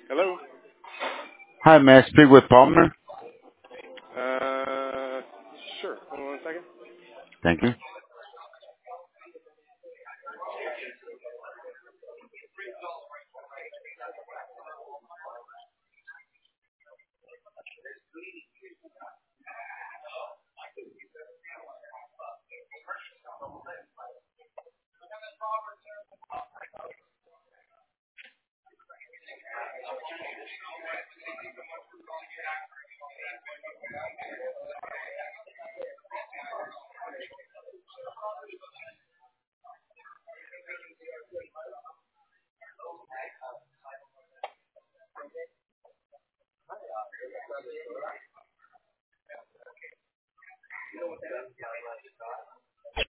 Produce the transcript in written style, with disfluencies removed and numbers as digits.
Hello? Hi, may I speak with Palmer? Uh, sure. Hold on one second. Thank you.